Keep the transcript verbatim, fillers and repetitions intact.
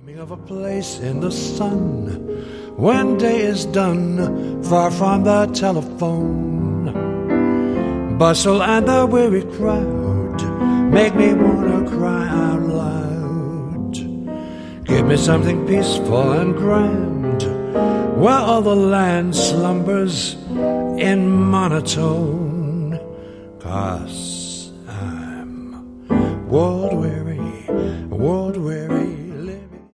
Of a place in the sun when day is done, far from the telephone. Bustle and the weary crowd make me wanna cry out loud. Give me something peaceful and grand, where all the land slumbers in monotone. 'Cause I'm world weary, world weary.